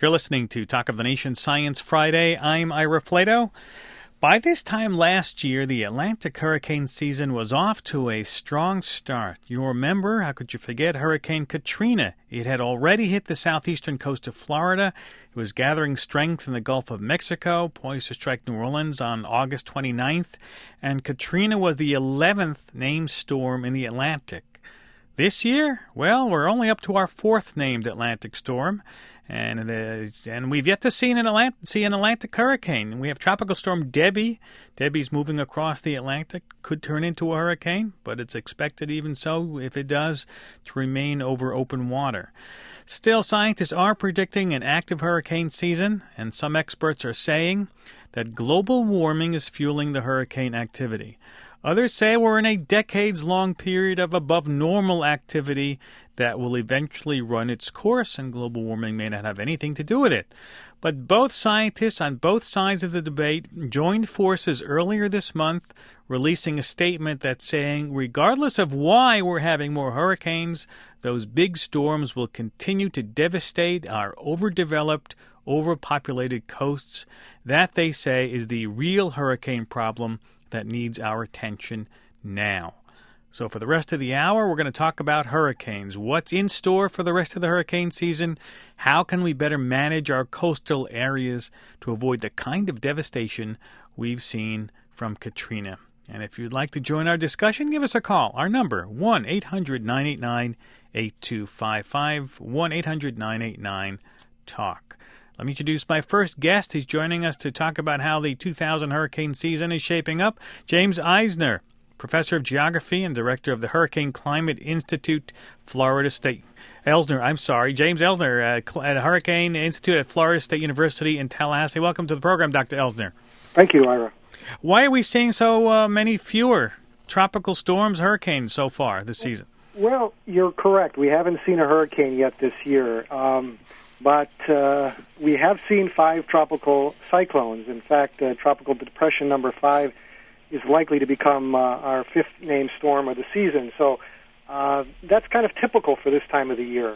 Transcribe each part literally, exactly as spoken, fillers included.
You're listening to Talk of the Nation Science Friday. I'm Ira Flato. By this time last year, the Atlantic hurricane season was off to a strong start. You remember, how could you forget, Hurricane Katrina? It had already hit the southeastern coast of Florida. It was gathering strength in the Gulf of Mexico, poised to strike New Orleans on August twenty-ninth. And Katrina was the eleventh named storm in the Atlantic. This year, well, we're only up to our fourth named Atlantic storm. And it, and we've yet to see an, Atlantic, see an Atlantic hurricane. We have Tropical Storm Debbie. Debbie's moving across the Atlantic. Could turn into a hurricane, but it's expected even so, if it does, to remain over open water. Still, scientists are predicting an active hurricane season, and some experts are saying that global warming is fueling the hurricane activity. Others say we're in a decades-long period of above-normal activity that will eventually run its course, and global warming may not have anything to do with it. But both scientists on both sides of the debate joined forces earlier this month, releasing a statement that's saying, regardless of why we're having more hurricanes, those big storms will continue to devastate our overdeveloped, overpopulated coasts. That, they say, is the real hurricane problem that needs our attention now. So for the rest of the hour, we're going to talk about hurricanes. What's in store for the rest of the hurricane season? How can we better manage our coastal areas to avoid the kind of devastation we've seen from Katrina? And if you'd like to join our discussion, give us a call. Our number, one eight hundred nine eight nine eight two five five, one eight hundred nine eight nine talk. Let me introduce my first guest. He's joining us to talk about how the two thousand hurricane season is shaping up. James Eisner, Professor of Geography and Director of the Hurricane Climate Institute, Florida State. Elsner, I'm sorry, James Elsner uh, at Hurricane Institute at Florida State University in Tallahassee. Welcome to the program, Doctor Elsner. Thank you, Ira. Why are we seeing so uh, many fewer tropical storms, hurricanes so far this season? Well, you're correct. We haven't seen a hurricane yet this year. Um, But uh, we have seen five tropical cyclones. In fact, uh, tropical depression number five is likely to become uh, our fifth named storm of the season. So uh, that's kind of typical for this time of the year.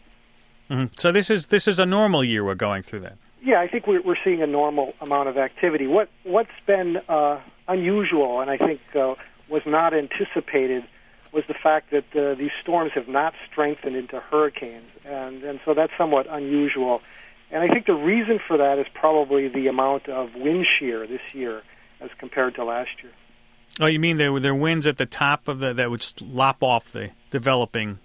Mm-hmm. So this is this is a normal year we're going through then? Yeah, I think we're, we're seeing a normal amount of activity. What, what's been uh, unusual, and I think uh, was not anticipated, was the fact that uh, these storms have not strengthened into hurricanes, and, and so that's somewhat unusual. And I think the reason for that is probably the amount of wind shear this year as compared to last year. Oh, you mean there there are winds at the top of the that would just lop off the developing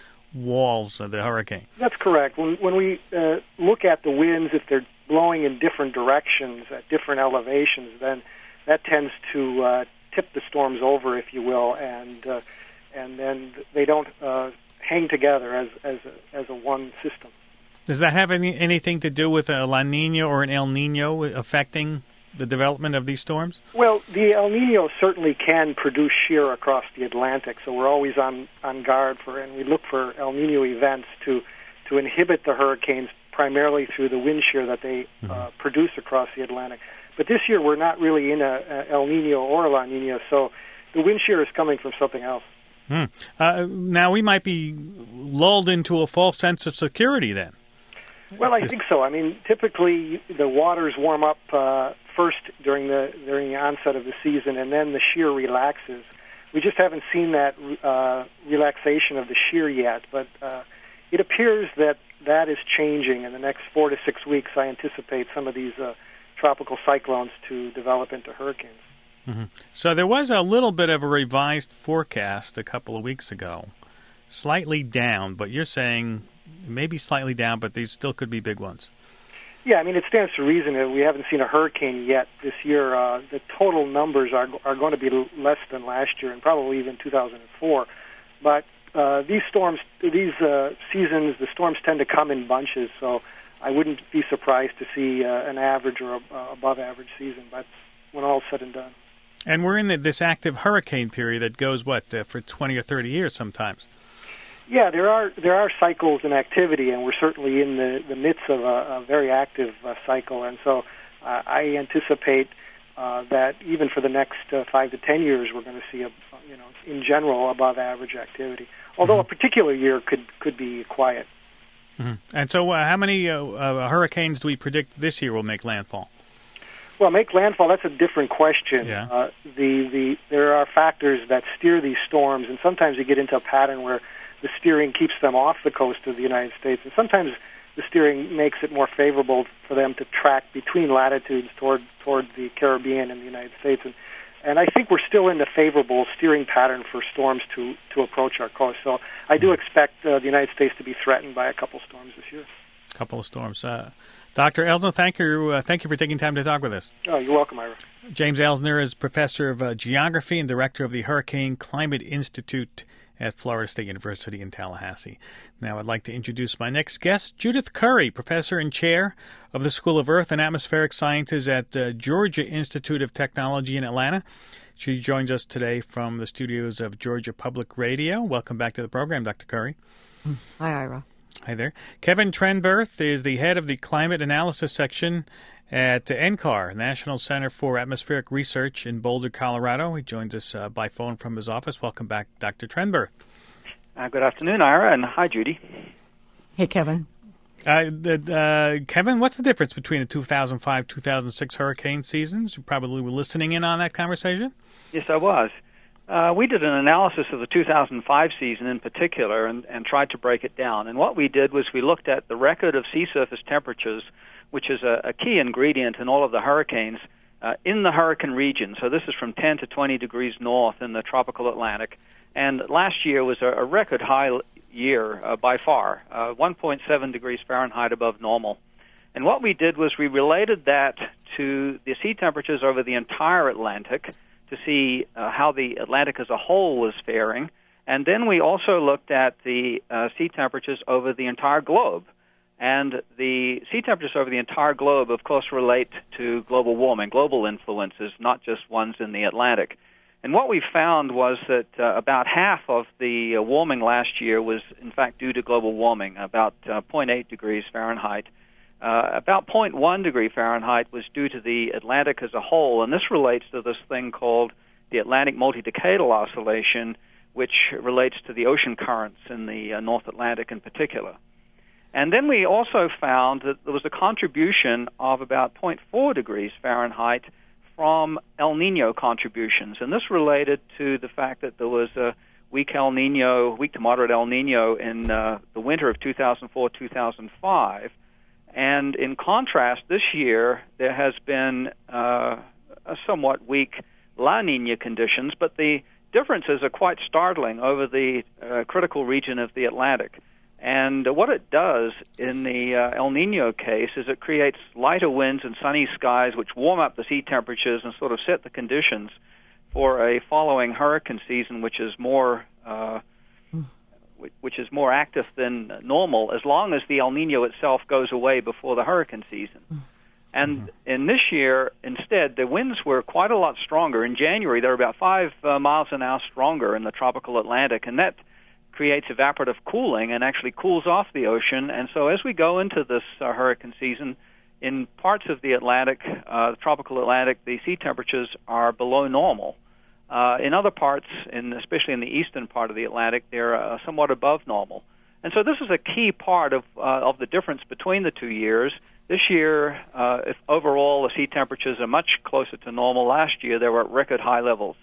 walls of the hurricane? That's correct. When when we uh, look at the winds, if they're blowing in different directions at different elevations, then that tends to uh, tip the storms over, if you will, and uh, and then they don't uh, hang together as as a, as a one system. Does that have any, anything to do with a La Nina or an El Nino affecting the development of these storms? Well, the El Nino certainly can produce shear across the Atlantic, so we're always on, on guard for, and we look for El Nino events to to inhibit the hurricanes primarily through the wind shear that they mm-hmm. uh, produce across the Atlantic. But this year we're not really in a, a El Nino or a La Nina, so the wind shear is coming from something else. Hmm. Uh, now, we might be lulled into a false sense of security then. Well, I think so. I mean, typically the waters warm up uh, first during the during the onset of the season, and then the shear relaxes. We just haven't seen that uh, relaxation of the shear yet, but uh, it appears that that is changing. In the next four to six weeks, I anticipate some of these uh, tropical cyclones to develop into hurricanes. Mm-hmm. So there was a little bit of a revised forecast a couple of weeks ago, slightly down, but you're saying maybe slightly down, but these still could be big ones. Yeah, I mean, it stands to reason that we haven't seen a hurricane yet this year. Uh, the total numbers are are going to be less than last year and probably even two thousand four. But uh, these storms, these uh, seasons, the storms tend to come in bunches, so I wouldn't be surprised to see uh, an average or a, above average season. That's when all's said and done. And we're in the, this active hurricane period that goes, what, uh, for twenty or thirty years sometimes. Yeah, there are there are cycles in activity, and we're certainly in the, the midst of a, a very active uh, cycle. And so uh, I anticipate uh, that even for the next uh, five to ten years, we're going to see, a, you know, in general, above average activity. Although mm-hmm. a particular year could, could be quiet. Mm-hmm. And so uh, how many uh, uh, hurricanes do we predict this year will make landfall? Well, make landfall, that's a different question. Yeah. Uh, the, the, there are factors that steer these storms, and sometimes you get into a pattern where the steering keeps them off the coast of the United States, and sometimes the steering makes it more favorable for them to track between latitudes toward toward the Caribbean and the United States. And, and I think we're still in the favorable steering pattern for storms to, to approach our coast. So I do expect uh, the United States to be threatened by a couple storms this year. A couple of storms. Uh, Doctor Elsner, thank you, uh, thank you for taking time to talk with us. Oh, you're welcome, Ira. James Elsner is Professor of uh, Geography and Director of the Hurricane Climate Institute at Florida State University in Tallahassee. Now I'd like to introduce my next guest, Judith Curry, Professor and Chair of the School of Earth and Atmospheric Sciences at uh, Georgia Institute of Technology in Atlanta. She joins us today from the studios of Georgia Public Radio. Welcome back to the program, Doctor Curry. Hi, Ira. Hi there. Kevin Trenberth is the head of the Climate Analysis Section at N C A R, National Center for Atmospheric Research in Boulder, Colorado. He joins us uh, by phone from his office. Welcome back, Doctor Trenberth. Uh, good afternoon, Ira, and hi, Judy. Hey, Kevin. Uh, the, uh, Kevin, what's the difference between the two thousand five two thousand six hurricane seasons? You probably were listening in on that conversation? Yes, I was. Uh, we did an analysis of the two thousand five season in particular and, and tried to break it down. And what we did was we looked at the record of sea surface temperatures, which is a, a key ingredient in all of the hurricanes, uh, in the hurricane region. So this is from ten to twenty degrees north in the tropical Atlantic. And last year was a, a record high year uh, by far, uh, one point seven degrees Fahrenheit above normal. And what we did was we related that to the sea temperatures over the entire Atlantic to see uh, how the Atlantic as a whole was faring. And then we also looked at the uh, sea temperatures over the entire globe. And the sea temperatures over the entire globe, of course, relate to global warming, global influences, not just ones in the Atlantic. And what we found was that uh, about half of the uh, warming last year was, in fact, due to global warming, about uh, zero point eight degrees Fahrenheit. Uh, about zero point one degree Fahrenheit was due to the Atlantic as a whole, and this relates to this thing called the Atlantic multidecadal oscillation, which relates to the ocean currents in the uh, North Atlantic in particular. And then we also found that there was a contribution of about zero point four degrees Fahrenheit from El Nino contributions, and this related to the fact that there was a weak El Nino, weak to moderate El Nino in uh, the winter of two thousand four two thousand five. And in contrast, this year there has been uh, a somewhat weak La Nina conditions, but the differences are quite startling over the uh, critical region of the Atlantic. And what it does in the uh, El Nino case is it creates lighter winds and sunny skies which warm up the sea temperatures and sort of set the conditions for a following hurricane season which is more uh, which is more active than normal, as long as the El Nino itself goes away before the hurricane season. And mm-hmm. in this year, instead, the winds were quite a lot stronger. In January, they were about five uh, miles an hour stronger in the tropical Atlantic, and that creates evaporative cooling and actually cools off the ocean. And so as we go into this uh, hurricane season, in parts of the Atlantic, uh, the tropical Atlantic, the sea temperatures are below normal. Uh, in other parts, in, especially in the eastern part of the Atlantic, they're uh, somewhat above normal. And so this is a key part of uh, of the difference between the two years. This year, uh, if overall the sea temperatures are much closer to normal. Last year, they were at record high levels.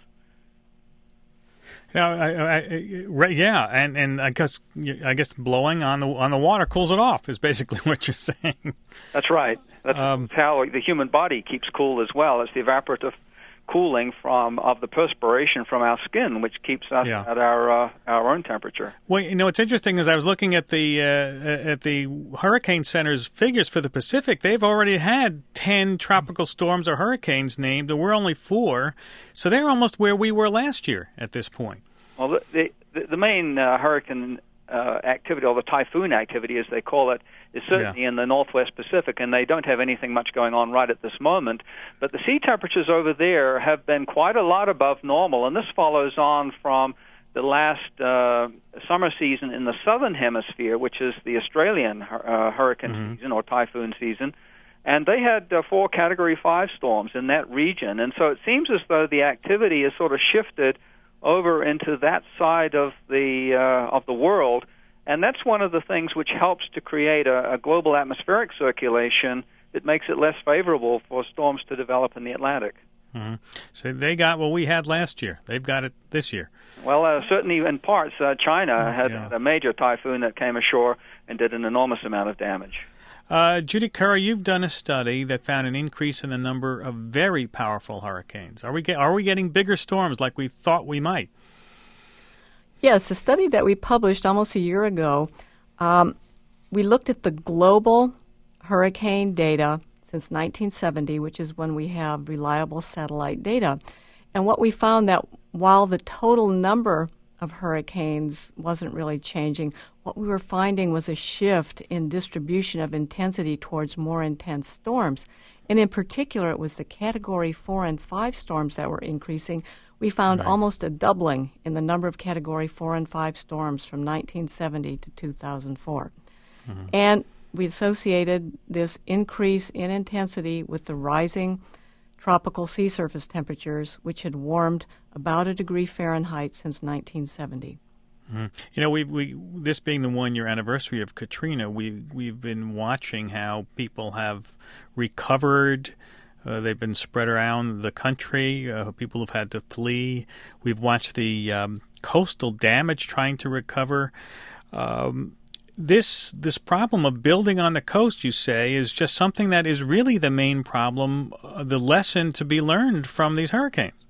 Yeah, I, I, I, yeah, and, and I guess I guess blowing on the on the water cools it off is basically what you're saying. That's right. That's um, how the human body keeps cool as well. It's the evaporative cooling from of the perspiration from our skin, which keeps us yeah. at our uh, our own temperature. Well, you know, what's interesting is I was looking at the uh, at the Hurricane Center's figures for the Pacific. They've already had ten tropical storms or hurricanes named, and we're only four. So they're almost where we were last year at this point. Well, the the, the main uh, hurricane uh, activity, or the typhoon activity, as they call it, is certainly yeah. in the Northwest Pacific, and they don't have anything much going on right at this moment. But the sea temperatures over there have been quite a lot above normal, and this follows on from the last uh, summer season in the southern hemisphere, which is the Australian uh, hurricane mm-hmm. season or typhoon season. And they had uh, four Category five storms in that region. And so it seems as though the activity has sort of shifted over into that side of the uh, of the world, And that's one of the things which helps to create a, a global atmospheric circulation that makes it less favorable for storms to develop in the Atlantic. Mm-hmm. So they got what we had last year. They've got it this year. Well, uh, certainly in parts, uh, China had, yeah. had a major typhoon that came ashore and did an enormous amount of damage. Uh, Judy Curry, you've done a study that found an increase in the number of very powerful hurricanes. Are we get, are we getting bigger storms like we thought we might? Yes, a study that we published almost a year ago, um, we looked at the global hurricane data since nineteen seventy, which is when we have reliable satellite data. And what we found that while the total number of hurricanes wasn't really changing, what we were finding was a shift in distribution of intensity towards more intense storms. And in particular, it was the Category four and five storms that were increasing. We found right. almost a doubling in the number of Category four and five storms from nineteen seventy to two thousand four. Mm-hmm. And we associated this increase in intensity with the rising tropical sea surface temperatures, which had warmed about a degree Fahrenheit since nineteen seventy. Mm-hmm. You know, we we this being the one-year anniversary of Katrina, we we've been watching how people have recovered. Uh, they've been spread around the country. Uh, people have had to flee. We've watched the um, coastal damage trying to recover. Um, this this problem of building on the coast, you say, is just something that is really the main problem, uh, the lesson to be learned from these hurricanes.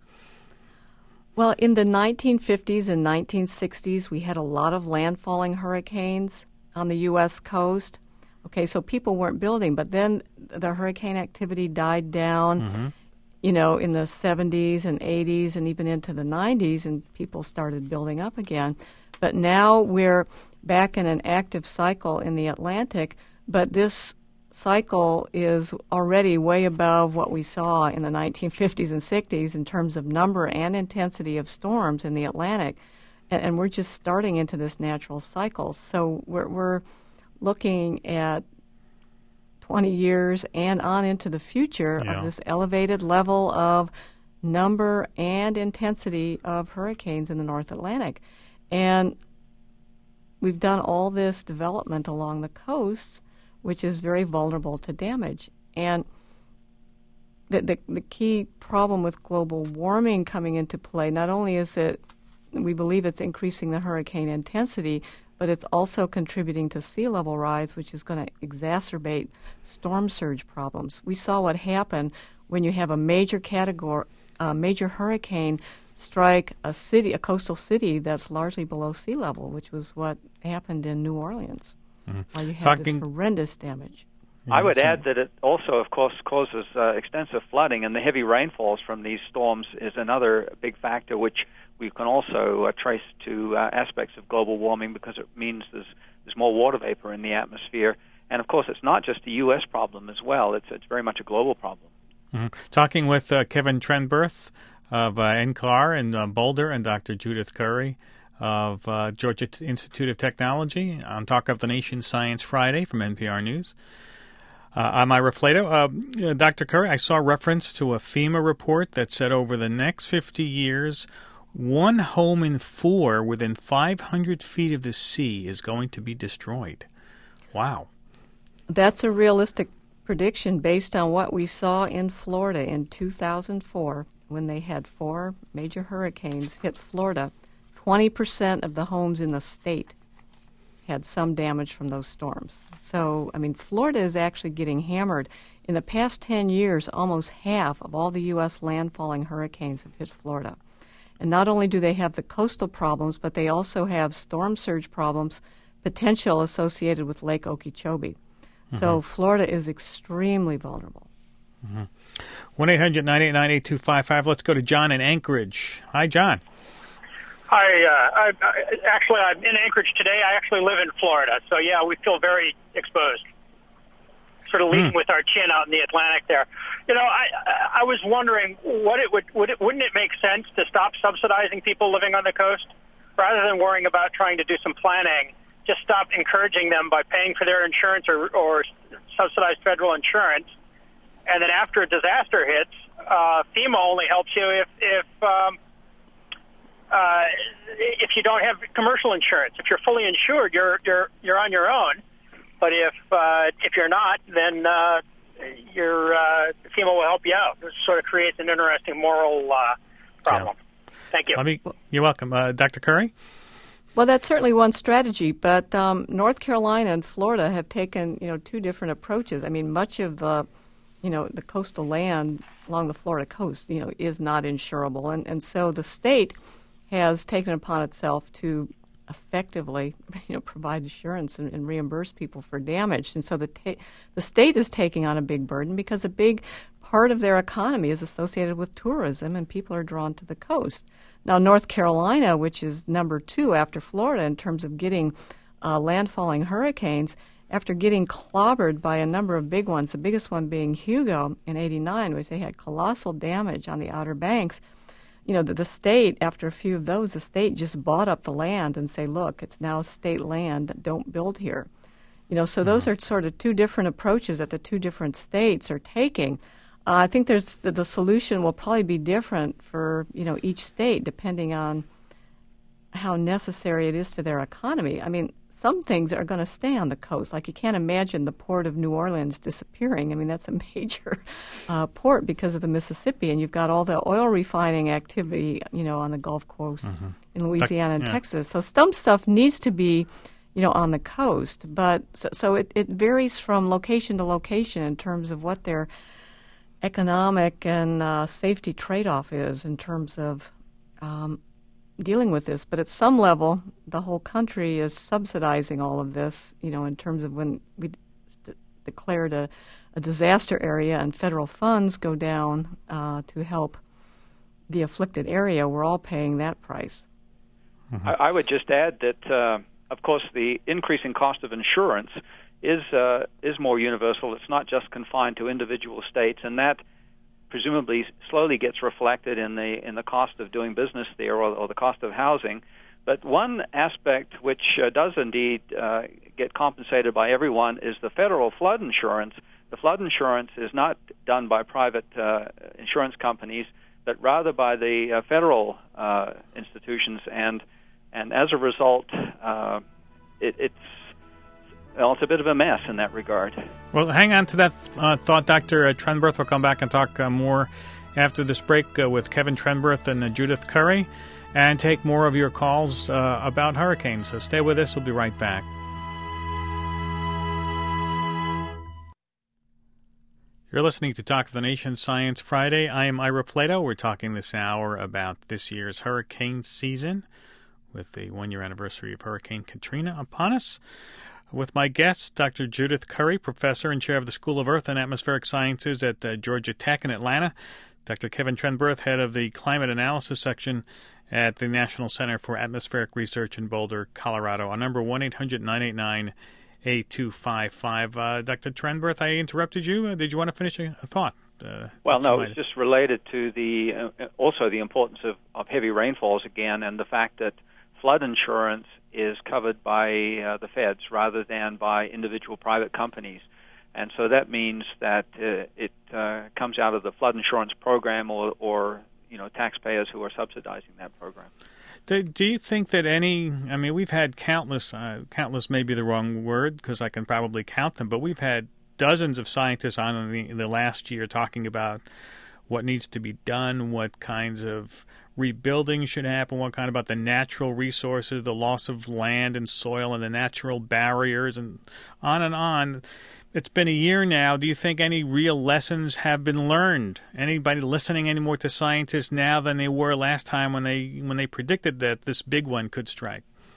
Well, in the nineteen fifties and nineteen sixties, we had a lot of landfalling hurricanes on the U S coast. Okay, so people weren't building, but then the hurricane activity died down, mm-hmm. you know, in the seventies and eighties and even into the nineties, and people started building up again. But now we're back in an active cycle in the Atlantic, but this cycle is already way above what we saw in the nineteen fifties and sixties in terms of number and intensity of storms in the Atlantic, and, and we're just starting into this natural cycle. So we're, we're looking at twenty years and on into the future yeah. of this elevated level of number and intensity of hurricanes in the North Atlantic. And we've done all this development along the coasts, which is very vulnerable to damage. And the, the, the key problem with global warming coming into play, not only is it, we believe it's increasing the hurricane intensity, but it's also contributing to sea level rise, which is going to exacerbate storm surge problems. We saw what happened when you have a major category, a major hurricane strike a city, a coastal city that's largely below sea level, which was what happened in New Orleans. Mm-hmm. While you had Talking, this horrendous damage. I would add that it also, of course, causes uh, extensive flooding, and the heavy rainfalls from these storms is another big factor, which we can also uh, trace to uh, aspects of global warming, because it means there's there's more water vapor in the atmosphere. And, of course, it's not just a U S problem as well. It's it's very much a global problem. Mm-hmm. Talking with uh, Kevin Trenberth of uh, N C A R in uh, Boulder and Doctor Judith Curry of uh, Georgia Institute of Technology on Talk of the Nation Science Friday from N P R News. Uh, I'm Ira Flato. Uh, uh, Doctor Curry, I saw reference to a FEMA report that said over the next fifty years, one home in four within five hundred feet of the sea is going to be destroyed. Wow. That's a realistic prediction based on what we saw in Florida in two thousand four when they had four major hurricanes hit Florida. twenty percent of the homes in the state had some damage from those storms. So, I mean, Florida is actually getting hammered. In the past ten years, almost half of all the U S landfalling hurricanes have hit Florida. And not only do they have the coastal problems, but they also have storm surge problems, potential associated with Lake Okeechobee. Mm-hmm. So Florida is extremely vulnerable. Mm-hmm. one eight hundred nine eight nine eight two five five. Let's go to John in Anchorage. Hi, John. Hi. Uh, I, I, actually, I'm in Anchorage today. I actually live in Florida. So, yeah, we feel very exposed, sort of leading mm. with our chin out in the Atlantic there. You know, I I was wondering, what it would, would it, wouldn't it make sense to stop subsidizing people living on the coast rather than worrying about trying to do some planning? Just stop encouraging them by paying for their insurance or, or subsidized federal insurance. And then after a disaster hits, uh, FEMA only helps you if, if um, uh, if you don't have commercial insurance. If you're fully insured, you're you're you're on your own. But if uh, if you're not, then uh, your uh, FEMA will help you out. It sort of creates an interesting moral uh, problem. Yeah. Thank you. Let me, you're welcome. Uh, Doctor Curry? Well, that's certainly one strategy, but um, North Carolina and Florida have taken, you know, two different approaches. I mean, much of the, you know, the coastal land along the Florida coast, you know, is not insurable. And, and so the state has taken upon itself to effectively, you know, provide insurance and, and reimburse people for damage. And so the ta- the state is taking on a big burden because a big part of their economy is associated with tourism, and people are drawn to the coast. Now, North Carolina, which is number two after Florida in terms of getting uh, landfalling hurricanes, after getting clobbered by a number of big ones, the biggest one being Hugo in eighty-nine, which they had colossal damage on the Outer Banks. You know, the, the state, after a few of those, the state just bought up the land and say, look, it's now state land, don't build here. You know, so mm-hmm. those are sort of two different approaches that the two different states are taking. Uh, I think there's the, the solution will probably be different for, you know, each state depending on how necessary it is to their economy. I mean, some things are going to stay on the coast. Like you can't imagine the port of New Orleans disappearing. I mean, that's a major uh, port because of the Mississippi, and you've got all the oil refining activity, you know, on the Gulf Coast mm-hmm. in Louisiana and yeah. Texas. So some stuff needs to be, you know, on the coast. But so, so it, it varies from location to location in terms of what their economic and uh, safety trade-off is in terms of um, dealing with this. But at some level, the whole country is subsidizing all of this, you know, in terms of when we d- declared a, a disaster area and federal funds go down uh, to help the afflicted area, we're all paying that price. Mm-hmm. I, I would just add that, uh, of course, the increasing cost of insurance is uh, is more universal. It's not just confined to individual states, and that presumably slowly gets reflected in the in the cost of doing business there or, or the cost of housing. But one aspect which uh, does indeed uh, get compensated by everyone is the federal flood insurance. The flood insurance is not done by private uh, insurance companies, but rather by the uh, federal uh, institutions, and and as a result, uh, it, it's Well, it's a bit of a mess in that regard. Well, hang on to that uh, thought, Doctor Trenberth. We'll come back and talk uh, more after this break uh, with Kevin Trenberth and uh, Judith Curry, and take more of your calls uh, about hurricanes. So stay with us. We'll be right back. You're listening to Talk of the Nation Science Friday. I am Ira Plato. We're talking this hour about this year's hurricane season with the one-year anniversary of Hurricane Katrina upon us. With my guests, Doctor Judith Curry, professor and chair of the School of Earth and Atmospheric Sciences at uh, Georgia Tech in Atlanta, Doctor Kevin Trenberth, head of the Climate Analysis Section at the National Center for Atmospheric Research in Boulder, Colorado. Our number, one eight hundred nine eight nine eight two five five. Uh, Doctor Trenberth, I interrupted you. Uh, did you want to finish a, a thought? Uh, well, no, it's just related to the uh, also the importance of, of heavy rainfalls again, and the fact that flood insurance is covered by uh, the feds rather than by individual private companies. And so that means that uh, it uh, comes out of the flood insurance program or, or, you know, taxpayers who are subsidizing that program. Do, do you think that any, I mean, we've had countless, uh, countless may be the wrong word because I can probably count them, but we've had dozens of scientists on in the, in the last year talking about what needs to be done, what kinds of rebuilding should happen, what kind about the natural resources, the loss of land and soil and the natural barriers, and on and on. It's been a year now. Do you think any real lessons have been learned? Anybody listening any more to scientists now than they were last time when they when they predicted that this big one could strike?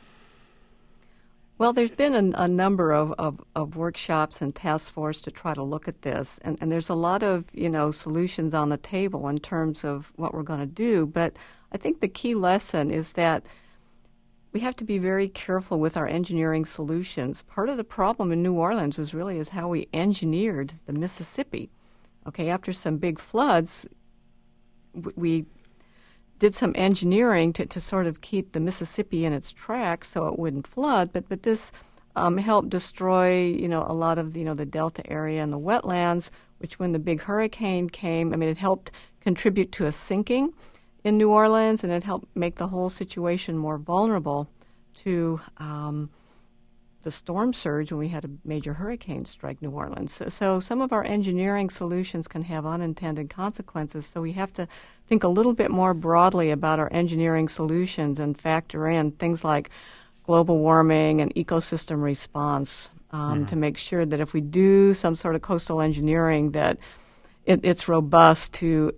Well, there's been a, a number of, of, of workshops and task force to try to look at this, and, and there's a lot of, you know, solutions on the table in terms of what we're going to do. But I think the key lesson is that we have to be very careful with our engineering solutions. Part of the problem in New Orleans is really is how we engineered the Mississippi. Okay, after some big floods, we did some engineering to, to sort of keep the Mississippi in its tracks so it wouldn't flood, but but this um, helped destroy, you know, a lot of, you know, the Delta area and the wetlands, which when the big hurricane came, I mean, it helped contribute to a sinking in New Orleans, and it helped make the whole situation more vulnerable to um, the storm surge when we had a major hurricane strike New Orleans. So, so some of our engineering solutions can have unintended consequences, so we have to think a little bit more broadly about our engineering solutions and factor in things like global warming and ecosystem response um, mm. to make sure that if we do some sort of coastal engineering that it, it's robust to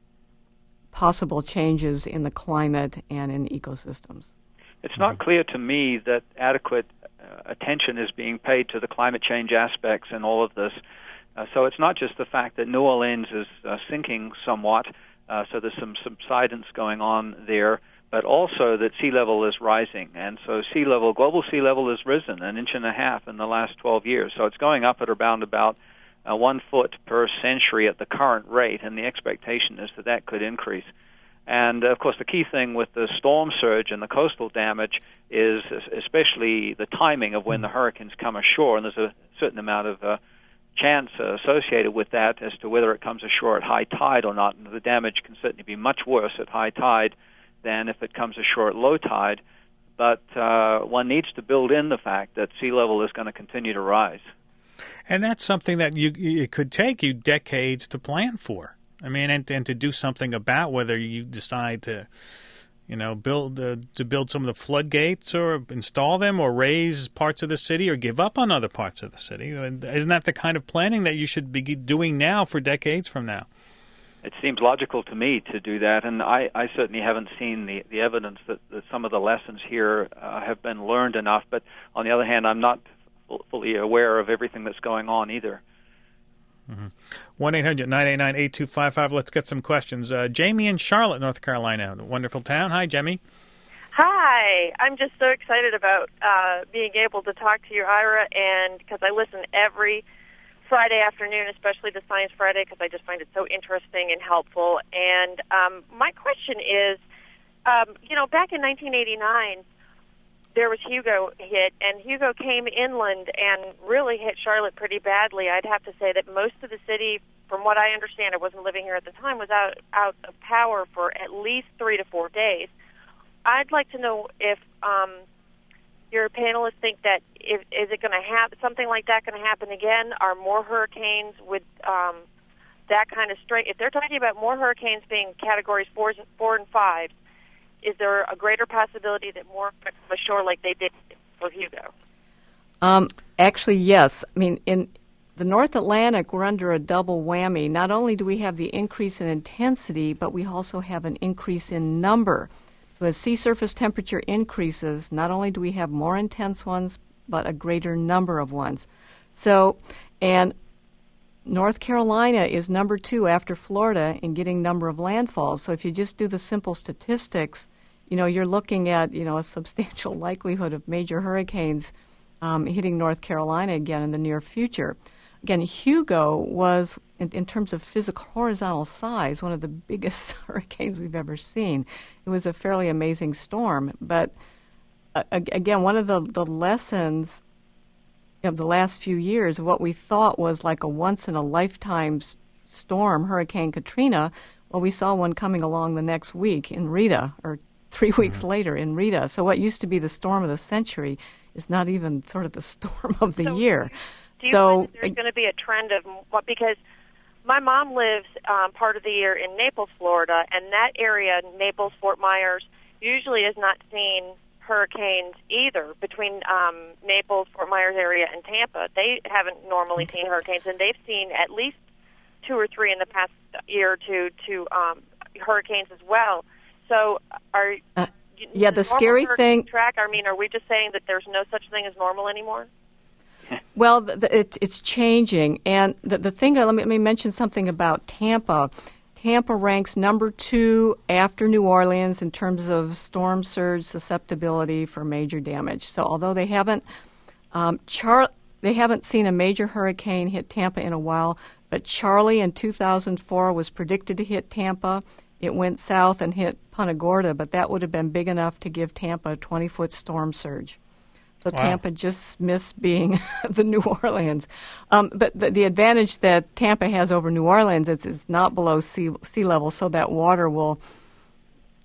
possible changes in the climate and in ecosystems. It's not clear to me that adequate uh, attention is being paid to the climate change aspects in all of this. Uh, so it's not just the fact that New Orleans is uh, sinking somewhat, uh, so there's some subsidence going on there, but also that sea level is rising. And so sea level, global sea level has risen an inch and a half in the last twelve years. So it's going up at around about uh, one foot per century at the current rate, and the expectation is that that could increase. And, of course, the key thing with the storm surge and the coastal damage is especially the timing of when the hurricanes come ashore, and there's a certain amount of uh, chance uh, associated with that as to whether it comes ashore at high tide or not. And the damage can certainly be much worse at high tide than if it comes ashore at low tide. But uh, one needs to build in the fact that sea level is going to continue to rise. And that's something that you it could take you decades to plan for. I mean, and, and to do something about whether you decide to, you know, build uh, to build some of the floodgates or install them or raise parts of the city or give up on other parts of the city. Isn't that the kind of planning that you should be doing now for decades from now? It seems logical to me to do that, and I, I certainly haven't seen the, the evidence that, that some of the lessons here uh, have been learned enough. But on the other hand, I'm not fully aware of everything that's going on either. Mm-hmm. one eight hundred nine eight nine eight two five five. Let's get some questions. Uh, Jamie in Charlotte, North Carolina. Wonderful town. Hi, Jamie. Hi. I'm just so excited about uh, being able to talk to you, Ira, and because I listen every Friday afternoon, especially the Science Friday, because I just find it so interesting and helpful. And um, my question is, um, you know, back in nineteen eighty-nine, there was Hugo hit, and Hugo came inland and really hit Charlotte pretty badly. I'd have to say that most of the city, from what I understand, I wasn't living here at the time, was out out of power for at least three to four days. I'd like to know if um, your panelists think that if, is it going to happen, something like that going to happen again? Are more hurricanes with um, that kind of strength? If they're talking about more hurricanes being categories four, four and five, is there a greater possibility that more come ashore like they did for Hugo? Um, actually, yes. I mean, in the North Atlantic, we're under a double whammy. Not only do we have the increase in intensity, but we also have an increase in number. So as sea surface temperature increases, not only do we have more intense ones, but a greater number of ones. So, and North Carolina is number two after Florida in getting number of landfalls. So if you just do the simple statistics, you know, you're looking at, you know, a substantial likelihood of major hurricanes um, hitting North Carolina again in the near future. Again, Hugo was, in, in terms of physical horizontal size, one of the biggest hurricanes we've ever seen. It was a fairly amazing storm. But, uh, again, one of the, the lessons of the last few years, what we thought was like a once-in-a-lifetime storm, Hurricane Katrina, well, we saw one coming along the next week in Rita, or three weeks mm-hmm. later in Rita. So what used to be the storm of the century is not even sort of the storm of the so year. Do you so think there's going to be a trend of what? Because my mom lives um, part of the year in Naples, Florida, and that area, Naples, Fort Myers, usually has not seen hurricanes either. Between um, Naples, Fort Myers area, and Tampa, they haven't normally seen hurricanes, and they've seen at least two or three in the past year or two to um, hurricanes as well. So, are uh, yeah, the scary thing. Track. I mean, are we just saying that there's no such thing as normal anymore? Well, the, the, it, it's changing, and the, the thing. Let me, let me mention something about Tampa. Tampa ranks number two after New Orleans in terms of storm surge susceptibility for major damage. So, although they haven't, um, Char- they haven't seen a major hurricane hit Tampa in a while, but Charlie in two thousand four was predicted to hit Tampa. It went south and hit Punta Gorda, but that would have been big enough to give Tampa a twenty-foot storm surge. So wow. Tampa just missed being the New Orleans. Um, but the, the advantage that Tampa has over New Orleans is it's not below sea, sea level, so that water will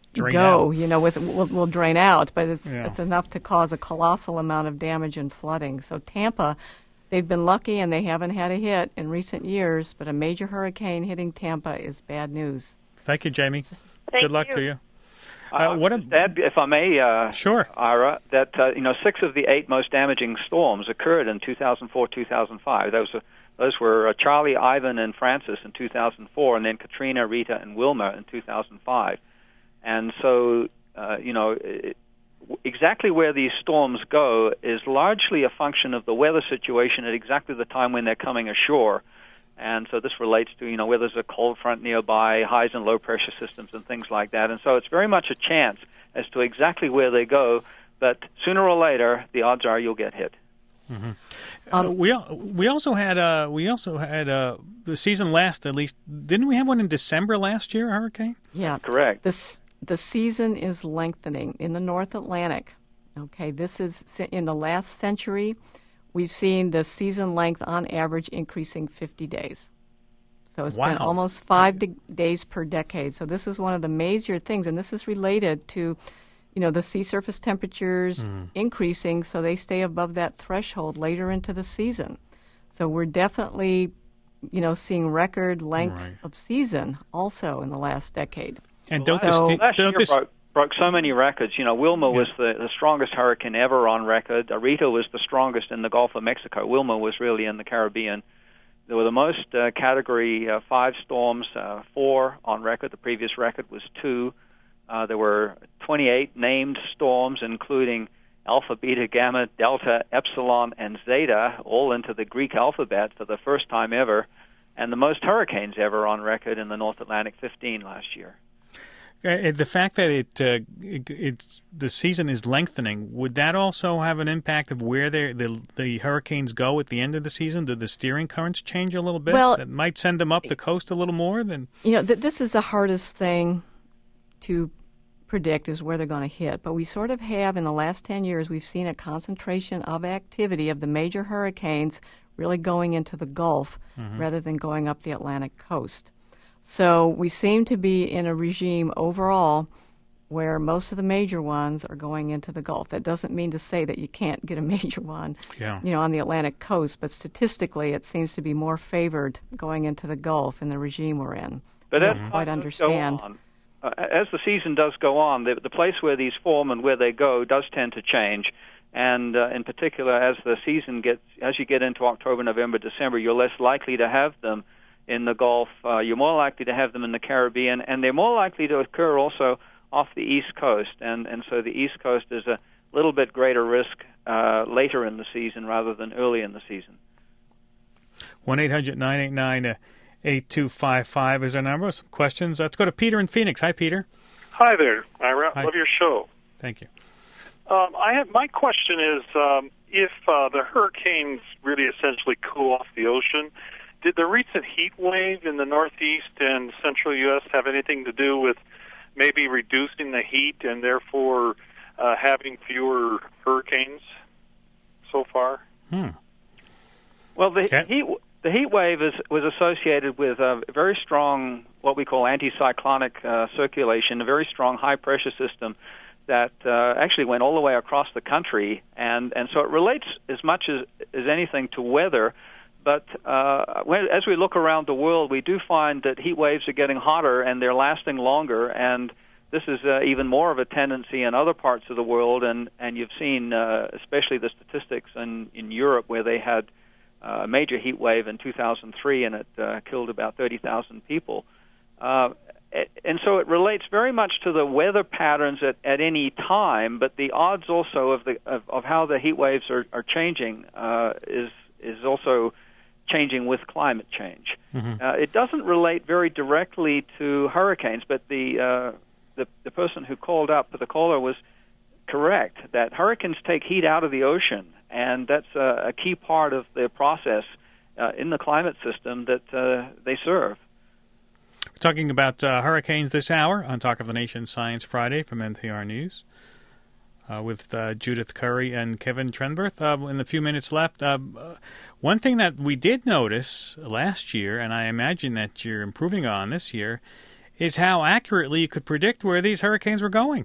drain go. out. You know, with will, will drain out, but it's Yeah. it's enough to cause a colossal amount of damage and flooding. So Tampa, they've been lucky and they haven't had a hit in recent years, but a major hurricane hitting Tampa is bad news. Thank you, Jamie. Thank Good luck you. to you. Uh, Uh, what a, just add, if I may, uh, Sure. Ira, that uh, you know six of the eight most damaging storms occurred in two thousand four, two thousand five. Those were those were uh, Charlie, Ivan, and Francis in two thousand four, and then Katrina, Rita, and Wilma in two thousand five. And so, uh, you know, it, exactly where these storms go is largely a function of the weather situation at exactly the time when they're coming ashore. And so this relates to, you know, whether there's a cold front nearby, highs and low pressure systems and things like that. And so it's very much a chance as to exactly where they go, but sooner or later, the odds are you'll get hit. Mm-hmm. Uh, we al- we also had uh, we also had uh, the season last at least. Didn't we have one in December last year, a hurricane? Yeah, Correct. This the season is lengthening in the North Atlantic. Okay, this is in the last century. We've seen the season length on average increasing fifty days. So it's Wow. been almost five de- days per decade. So this is one of the major things, and this is related to, you know, the sea surface temperatures Mm. increasing, so they stay above that threshold later into the season. So we're definitely, you know, seeing record lengths Right. of season also in the last decade. And don't So- this, Last don't year this, broke, broke so many records. You know, Wilma was the, the strongest hurricane ever on record. Rita was the strongest in the Gulf of Mexico. Wilma was really in the Caribbean. There were the most uh, Category uh, five storms, uh, four on record. The previous record was two. Uh, there were twenty-eight named storms, including Alpha, Beta, Gamma, Delta, Epsilon, and Zeta, all into the Greek alphabet for the first time ever, and the most hurricanes ever on record in the North Atlantic, fifteen last year. Uh, the fact that it, uh, it it's the season is lengthening, would that also have an impact of where the the the hurricanes go at the end of the season? Do the steering currents change a little bit? Well, that might send them up the coast a little more than. You know, th- this is the hardest thing to predict is where they're going to hit. But we sort of have, in the last ten years, we've seen a concentration of activity of the major hurricanes really going into the Gulf Mm-hmm. rather than going up the Atlantic coast. So we seem to be in a regime overall where most of the major ones are going into the Gulf. That doesn't mean to say that you can't get a major one, Yeah. you know, on the Atlantic coast, but statistically it seems to be more favored going into the Gulf in the regime we're in. But We as don't time quite does understand. go on, uh, as the season does go on, the, the place where these form and where they go does tend to change. And uh, in particular, as the season gets, as you get into October, November, December, you're less likely to have them in the Gulf. Uh, you're more likely to have them in the Caribbean, and they're more likely to occur also off the East Coast. And, and so the East Coast is a little bit greater risk uh, later in the season rather than early in the season. one eight hundred nine eight nine eight two five five is our number. Some questions. Let's go to Peter in Phoenix. Hi, Peter. Hi there, Ira. Hi. Love your show. Thank you. Um, I have my question is um, if uh, the hurricanes really essentially cool off the ocean, did the recent heat wave in the Northeast and central U S have anything to do with maybe reducing the heat and therefore uh, having fewer hurricanes so far? Hmm. Well, the Okay. heat the heat wave is, was associated with a very strong, what we call anticyclonic uh, circulation, a very strong high pressure system that uh, actually went all the way across the country, and, and so it relates as much as, as anything to weather. But uh, when, as we look around the world, we do find that heat waves are getting hotter and they're lasting longer, and this is uh, even more of a tendency in other parts of the world, and, and you've seen uh, especially the statistics in, in Europe where they had a major heat wave in two thousand three and it uh, killed about thirty thousand people. Uh, and so it relates very much to the weather patterns at, at any time, but the odds also of, the, of, of how the heat waves are, are changing uh, is, is also changing with climate change. Mm-hmm. Uh, it doesn't relate very directly to hurricanes, but the, uh, the the person who called up, the caller, was correct that hurricanes take heat out of the ocean, and that's a, a key part of the process uh, in the climate system that uh, they serve. We're talking about uh, hurricanes this hour on Talk of the Nation Science Friday from N P R News. Uh, with uh, Judith Curry and Kevin Trenberth. Uh, in the few minutes left, uh, one thing that we did notice last year, and I imagine that you're improving on this year, is how accurately you could predict where these hurricanes were going.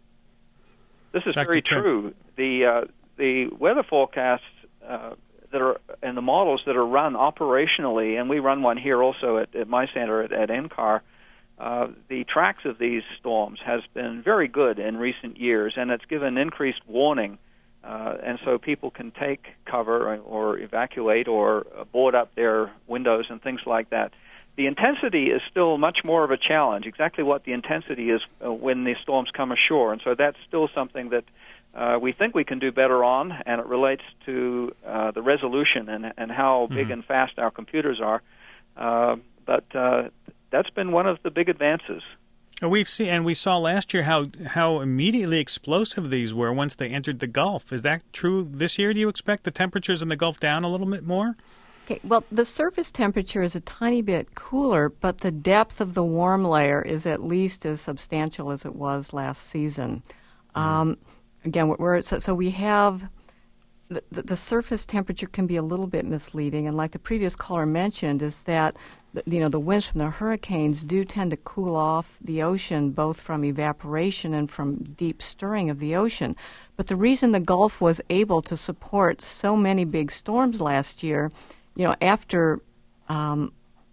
This is Doctor very Trent. true. The uh, the weather forecasts uh, that are and the models that are run operationally, and we run one here also at, at my center at, at N C A R. Uh, the tracks of these storms has been very good in recent years, and it's given increased warning, uh, and so people can take cover or, or evacuate or board up their windows and things like that. The intensity is still much more of a challenge, exactly what the intensity is uh, when the storms come ashore, and so that's still something that uh, we think we can do better on, and it relates to uh, the resolution and, and how big Mm-hmm. and fast our computers are. Uh, but uh, that's been one of the big advances. We've seen, and we saw last year how how immediately explosive these were once they entered the Gulf. Is that true this year? Do you expect the temperatures in the Gulf down a little bit more? Okay, well, the surface temperature is a tiny bit cooler, but the depth of the warm layer is at least as substantial as it was last season. Mm-hmm. Um, again, we're, so, so we have the, the, the surface temperature can be a little bit misleading, and like the previous caller mentioned, is that the, you know the winds from the hurricanes do tend to cool off the ocean, both from evaporation and from deep stirring of the ocean. But the reason the Gulf was able to support so many big storms last year, you know, after um,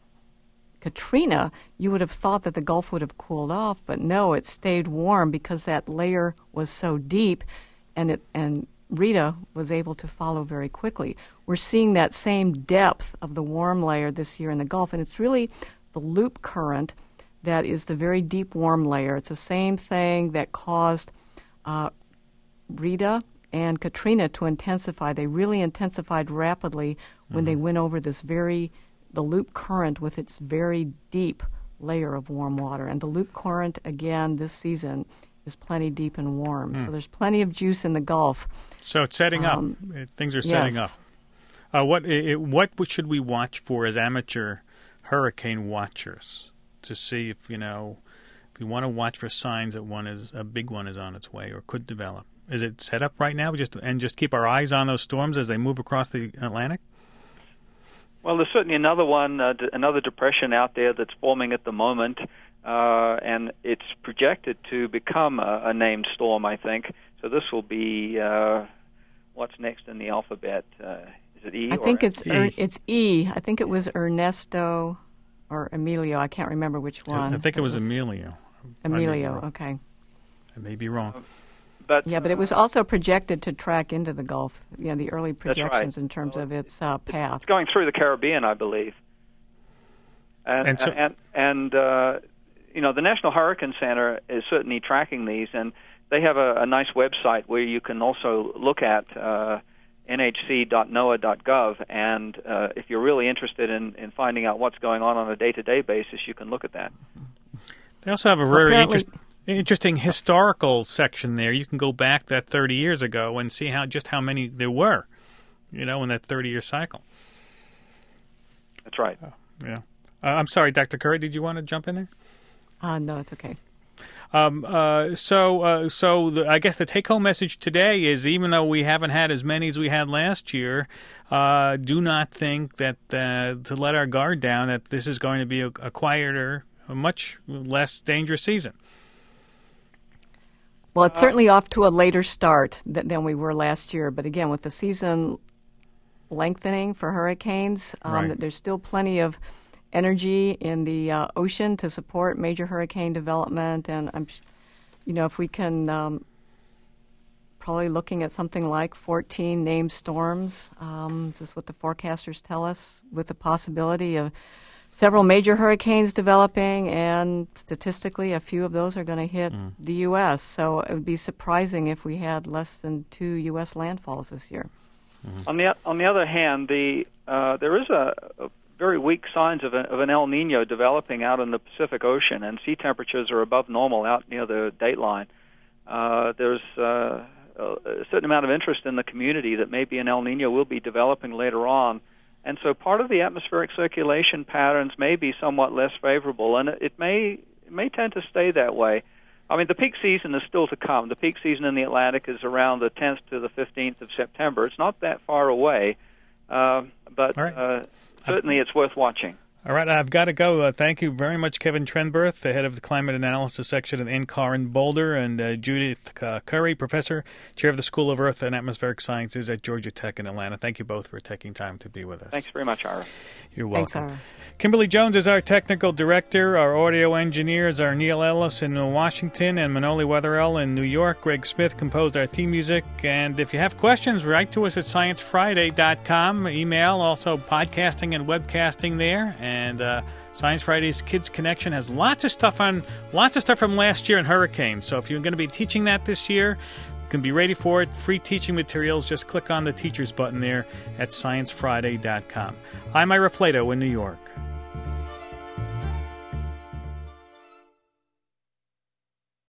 Katrina, you would have thought that the Gulf would have cooled off, but no, it stayed warm because that layer was so deep, and it and Rita was able to follow very quickly. We're seeing that same depth of the warm layer this year in the Gulf, and it's really the loop current that is the very deep warm layer. It's the same thing that caused uh, Rita and Katrina to intensify. They really intensified rapidly when mm-hmm. they went over this very, the loop current with its very deep layer of warm water. And the loop current, again, this season is plenty deep and warm. Mm. So there's plenty of juice in the Gulf. So it's setting um, up. Things are setting yes. up. Uh, what it, what should we watch for as amateur hurricane watchers to see if, you know, if we want to watch for signs that one is a big one is on its way or could develop? Is it set up right now? Just and just keep our eyes on those storms as they move across the Atlantic? Well, there's certainly another one, uh, d- another depression out there that's forming at the moment, uh, and it's projected to become a, a named storm, I think. So this will be uh, what's next in the alphabet. Uh, is it E? I or think it's E? Er, it's E. I think it was Ernesto or Emilio. I can't remember which one. I think it was, it was Emilio. Emilio, okay. I may be wrong. Uh, But, yeah, but it was also projected to track into the Gulf, you know, the early projections right. in terms well, of its uh, path. It's going through the Caribbean, I believe. And, and, so, and, and uh, you know, the National Hurricane Center is certainly tracking these, and they have a, a nice website where you can also look at uh, N H C dot N O A dot gov, and uh, if you're really interested in, in finding out what's going on on a day-to-day basis, you can look at that. They also have a very well, interesting... Interesting historical section there. You can go back that thirty years ago and see how just how many there were, you know, in that thirty-year cycle. That's right. Oh, yeah. Uh, I'm sorry, Doctor Curry, did you want to jump in there? Uh, no, it's okay. Um, uh, so, uh, so the, I guess the take-home message today is, even though we haven't had as many as we had last year, uh, do not think that uh, to let our guard down that this is going to be a, a quieter, a much less dangerous season. Well, it's certainly off to a later start th- than we were last year. But again, with the season lengthening for hurricanes, um, right. that there's still plenty of energy in the uh, ocean to support major hurricane development. And I'm, you know, if we can, um, probably looking at something like fourteen named storms. Um, this is what the forecasters tell us, with the possibility of several major hurricanes developing, and statistically, a few of those are going to hit mm. the U S. So it would be surprising if we had less than two U S landfalls this year. Mm-hmm. On the on the other hand, the uh, there is a, a very weak signs of, a, of an El Nino developing out in the Pacific Ocean, and sea temperatures are above normal out near the dateline. Uh, there's uh, a certain amount of interest in the community that maybe an El Nino will be developing later on. And so part of the atmospheric circulation patterns may be somewhat less favorable, and it may it may tend to stay that way. I mean, the peak season is still to come. The peak season in the Atlantic is around the tenth to the fifteenth of September. It's not that far away, uh, but right. uh, certainly it's worth watching. All right, I've got to go. Uh, thank you very much, Kevin Trenberth, the head of the Climate Analysis section at N C A R in Boulder, and uh, Judith uh, Curry, professor, chair of the School of Earth and Atmospheric Sciences at Georgia Tech in Atlanta. Thank you both for taking time to be with us. Thanks very much, Ira. You're welcome. Thanks, Ira. Kimberly Jones is our technical director. Our audio engineers are Neil Ellis in Washington and Manoli Wetherell in New York. Greg Smith composed our theme music. And if you have questions, write to us at science friday dot com. Email, also podcasting and webcasting there. And uh, Science Friday's Kids Connection has lots of stuff on, lots of stuff from last year in hurricanes. So if you're going to be teaching that this year, you can be ready for it. Free teaching materials. Just click on the teachers button there at science friday dot com. I'm Ira Flato in New York.